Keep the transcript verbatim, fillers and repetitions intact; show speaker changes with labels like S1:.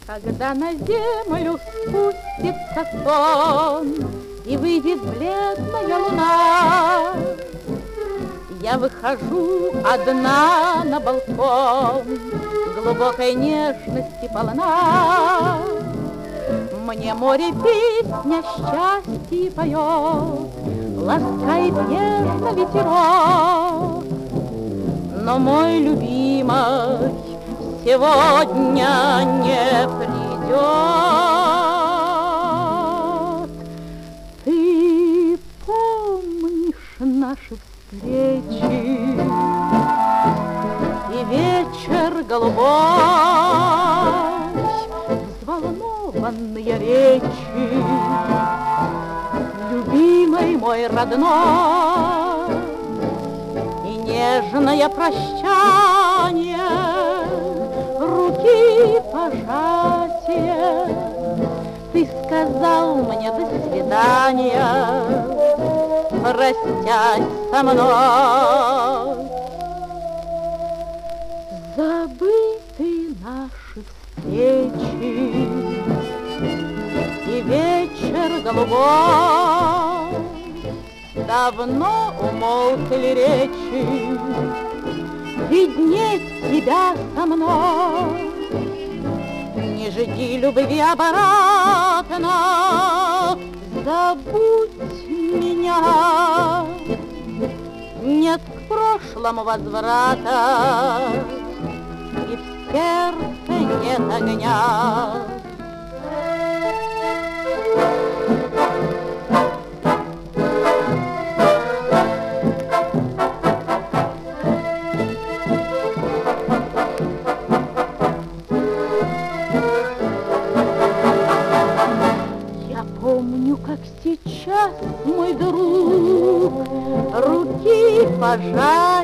S1: Когда на землю спустится сон и выйдет бледная луна, я выхожу одна на балкон, глубокой нежности полна. Мне море песня счастья поет, ласкает нежно ветерок. Но мой любимый сегодня не придет. Ты помнишь наши встречи и вечер голубой, взволнованные речи, любимый мой родной, и нежное прощание, руки пожатия. Ты сказал мне до свидания, простясь со мной. Забыты наши встречи и вечер голубой, давно умолкли речи виднеть тебя со мной. Не жди любви обратно, забудь меня. Нет к прошлому возврата, и в сердце нет огня. Помню, как сейчас, мой друг, руки пожал.